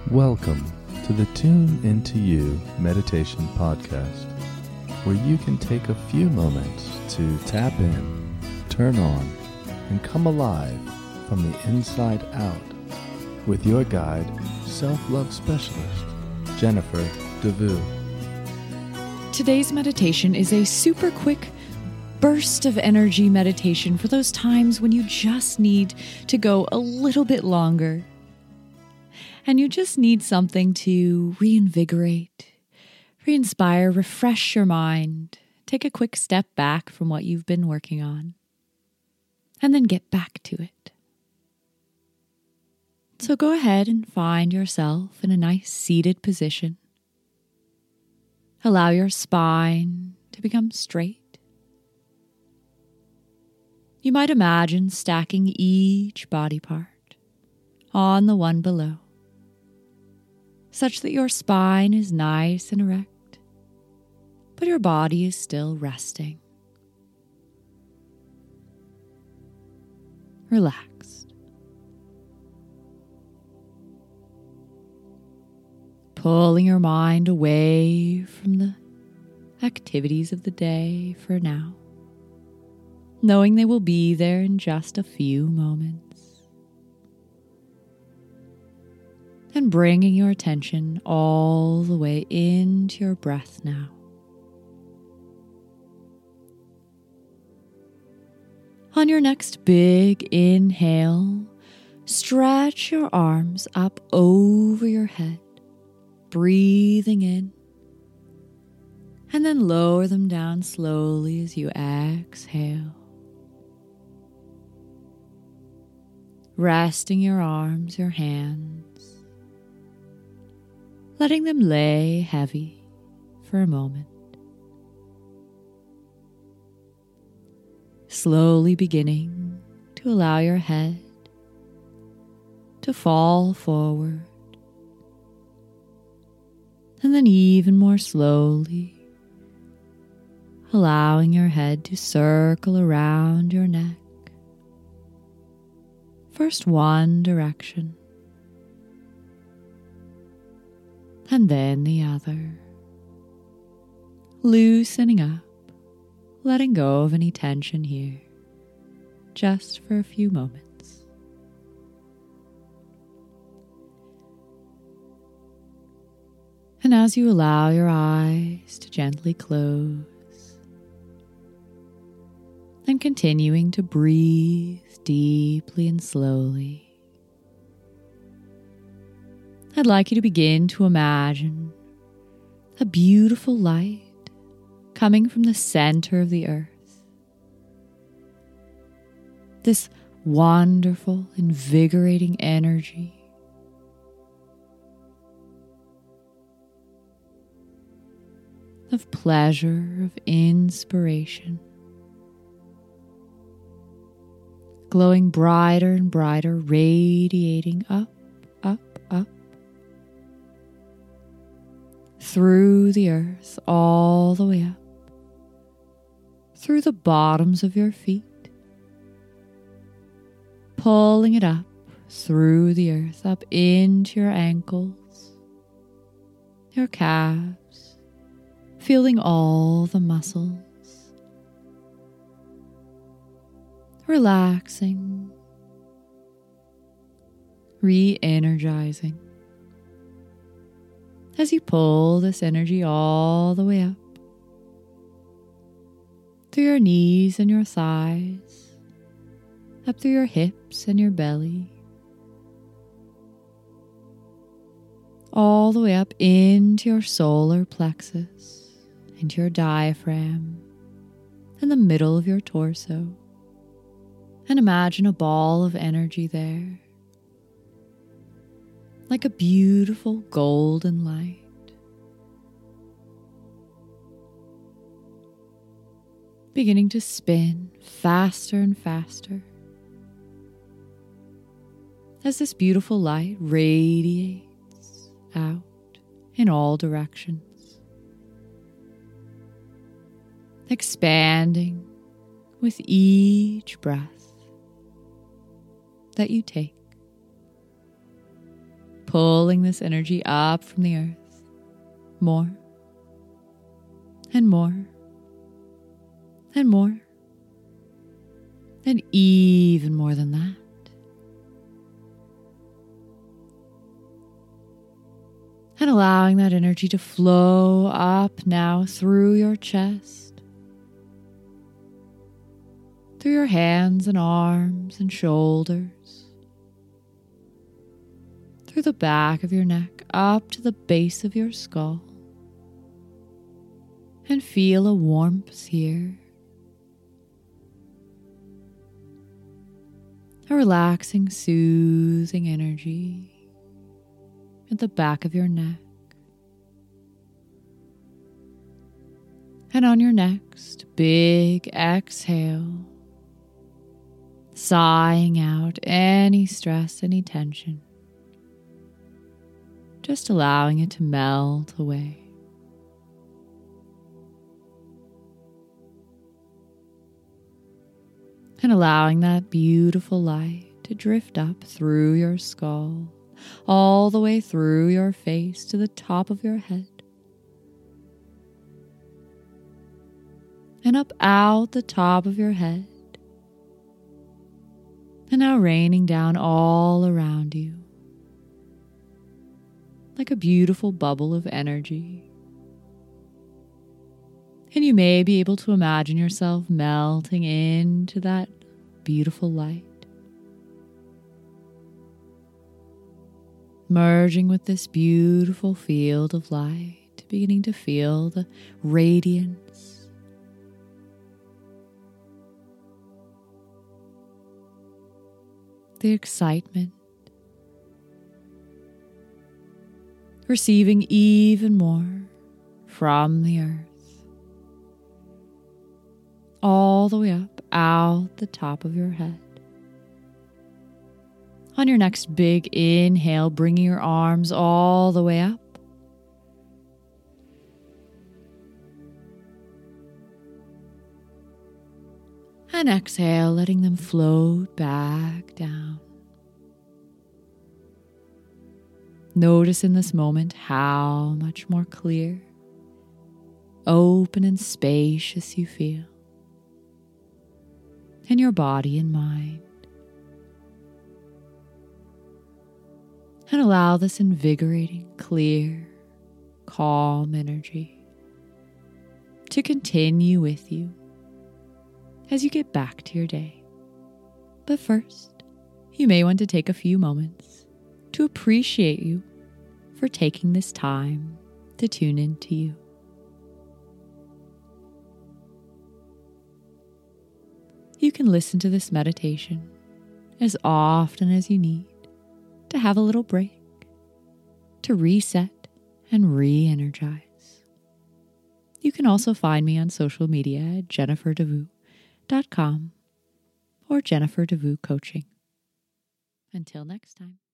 Welcome to the Tune Into You Meditation Podcast, where you can take a few moments to tap in, turn on, and come alive from the inside out with your guide, self-love specialist, Jennifer DeVue. Today's meditation is a super quick burst of energy meditation for those times when you just need to go a little bit longer. And you just need something to reinvigorate, re-inspire, refresh your mind, take a quick step back from what you've been working on, and then get back to it. So go ahead and find yourself in a nice seated position. Allow your spine to become straight. You might imagine stacking each body part on the one below, such that your spine is nice and erect, but your body is still resting. Relaxed. Pulling your mind away from the activities of the day for now, knowing they will be there in just a few moments. And bringing your attention all the way into your breath now. On your next big inhale, stretch your arms up over your head, breathing in, and then lower them down slowly as you exhale. Resting your arms, your hands, letting them lay heavy for a moment. Slowly beginning to allow your head to fall forward, and then even more slowly allowing your head to circle around your neck. First one direction, and then the other, loosening up, letting go of any tension here, just for a few moments. And as you allow your eyes to gently close, and continuing to breathe deeply and slowly, I'd like you to begin to imagine a beautiful light coming from the center of the earth. This wonderful, invigorating energy of pleasure, of inspiration, glowing brighter and brighter, radiating up, up, up, through the earth, all the way up, through the bottoms of your feet, pulling it up through the earth, up into your ankles, your calves, feeling all the muscles, relaxing, re-energizing, as you pull this energy all the way up through your knees and your thighs, up through your hips and your belly, all the way up into your solar plexus, into your diaphragm, and the middle of your torso. And imagine a ball of energy there, like a beautiful golden light. Beginning to spin faster and faster as this beautiful light radiates out in all directions, expanding with each breath that you take. pulling this energy up from the earth, more and more and more, and even more than that. And allowing that energy to flow up now through your chest, through your hands and arms and shoulders, through the back of your neck, up to the base of your skull. And feel a warmth here. A relaxing, soothing energy at the back of your neck. And on your next big exhale, sighing out any stress, any tension, just allowing it to melt away. And allowing that beautiful light to drift up through your skull, all the way through your face to the top of your head. And up out the top of your head. And now raining down all around you, like a beautiful bubble of energy. And you may be able to imagine yourself melting into that beautiful light, merging with this beautiful field of light, beginning to feel the radiance, the excitement, receiving even more from the earth. All the way up, out the top of your head. On your next big inhale, bringing your arms all the way up. And exhale, letting them float back down. Notice in this moment how much more clear, open and spacious you feel in your body and mind. And allow this invigorating, clear, calm energy to continue with you as you get back to your day. But first, you may want to take a few moments to appreciate you for taking this time to tune into you. You can listen to this meditation as often as you need to have a little break, to reset and re-energize. You can also find me on social media at jenniferdevue.com or Jennifer Devue Coaching. Until next time.